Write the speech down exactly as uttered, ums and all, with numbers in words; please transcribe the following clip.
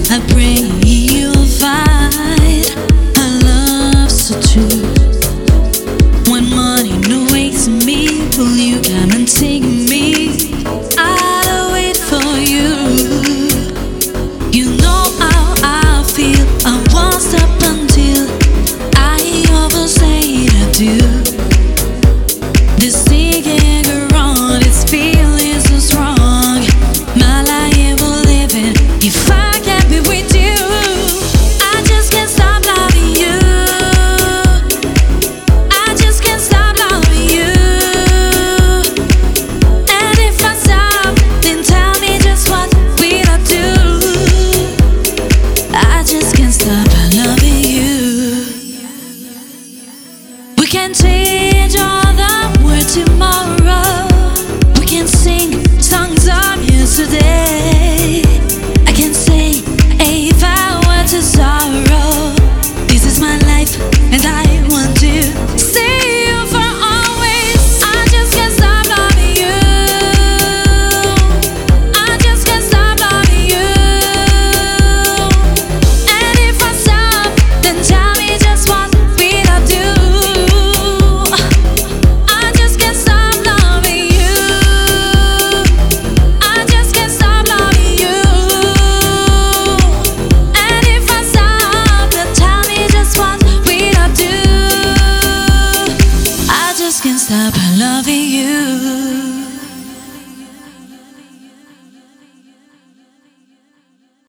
I pray you'll find a love so true. When money no wakes me, will you come and take me? I'll wait for you. You know how I feel. I won't stop until I oversay I do. This singing around, this feeling so strong. My life will live it if I can't be with you. I just can't stop loving you. I just can't stop loving you. And if I stop, then tell me just what will I do? I just can't stop loving you. We can change all the world tomorrow. We can sing songs of yesterday. I can say a farewell to sorrow. This is my life and I want to see you for always. I just can't stop loving you. I just can't stop loving you. And if I stop, then tell me just what will I do? I just can't stop loving you. I just can't stop loving you. And if I stop, then tell me just what will I do? I just can't stop loving you.